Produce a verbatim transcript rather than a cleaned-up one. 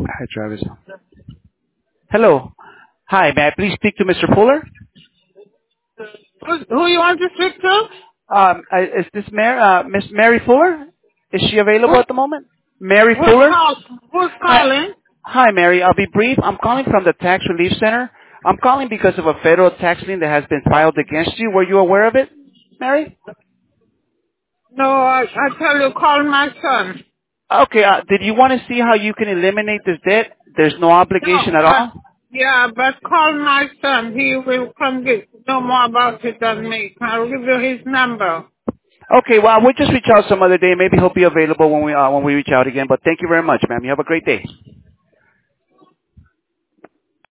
Hi, Travis. Hello. Hi, may I please speak to Mister Fuller? Who, who you want to speak to? Um, I- is this Mary, uh, Miss Mary Fuller? Is she available Who, at the moment? Mary who's, Fuller? call, who's Hi, calling? hi, Mary. I'll be brief. I'm calling from the Tax Relief Center. I'm calling because of a federal tax lien that has been filed against you. Were you aware of it, Mary? No, I, I tell you, call my son. Okay. Uh, did you want to see how you can eliminate this debt? There's no No, obligation at uh, all. yeah, but call my son. He will come get know more about it than me. I'll give you his number. Okay. Well, we'll just reach out some other day. Maybe he'll be available when we uh, when we reach out again. But thank you very much, ma'am. You have a great day.